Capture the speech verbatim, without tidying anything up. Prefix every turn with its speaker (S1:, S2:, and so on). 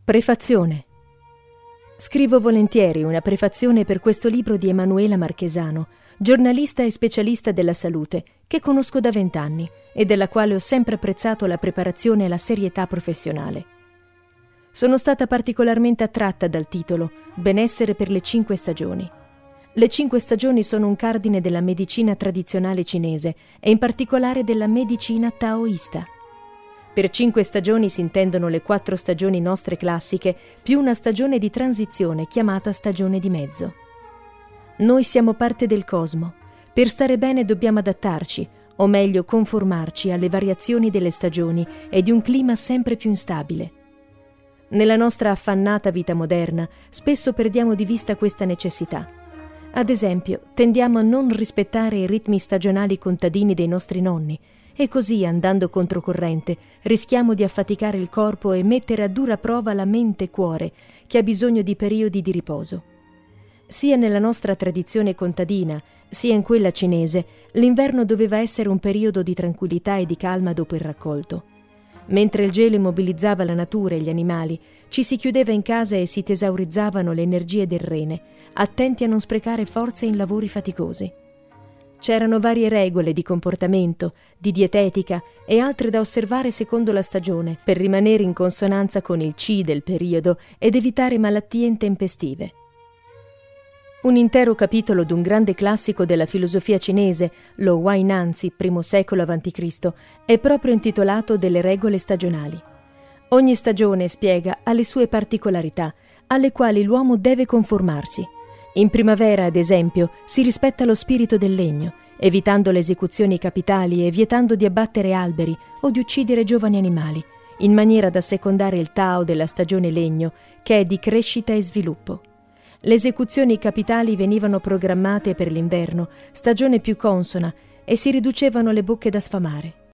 S1: Prefazione. Scrivo volentieri una prefazione per questo libro di Emanuela Marchesano, giornalista e specialista della salute, che conosco da vent'anni e della quale ho sempre apprezzato la preparazione e la serietà professionale. Sono stata particolarmente attratta dal titolo Benessere per le cinque stagioni. Le cinque stagioni sono un cardine della medicina tradizionale cinese e in particolare della medicina taoista. Per cinque stagioni si intendono le quattro stagioni nostre classiche, più una stagione di transizione chiamata stagione di mezzo. Noi siamo parte del cosmo. Per stare bene dobbiamo adattarci, o meglio conformarci alle variazioni delle stagioni e di un clima sempre più instabile. Nella nostra affannata vita moderna spesso perdiamo di vista questa necessità. Ad esempio, tendiamo a non rispettare i ritmi stagionali contadini dei nostri nonni, e così, andando controcorrente, rischiamo di affaticare il corpo e mettere a dura prova la mente e cuore, che ha bisogno di periodi di riposo. Sia nella nostra tradizione contadina, sia in quella cinese, l'inverno doveva essere un periodo di tranquillità e di calma dopo il raccolto. Mentre il gelo immobilizzava la natura e gli animali, ci si chiudeva in casa e si tesaurizzavano le energie del rene, attenti a non sprecare forze in lavori faticosi. C'erano varie regole di comportamento, di dietetica e altre da osservare secondo la stagione per rimanere in consonanza con il Qi del periodo ed evitare malattie intempestive. Un intero capitolo d'un grande classico della filosofia cinese, lo Huainanzi, primo secolo avanti Cristo, è proprio intitolato Delle regole stagionali. Ogni stagione, spiega, ha le sue particolarità, alle quali l'uomo deve conformarsi. In primavera, ad esempio, si rispetta lo spirito del legno, evitando le esecuzioni capitali e vietando di abbattere alberi o di uccidere giovani animali, in maniera da secondare il Tao della stagione legno, che è di crescita e sviluppo. Le esecuzioni capitali venivano programmate per l'inverno, stagione più consona, e si riducevano le bocche da sfamare.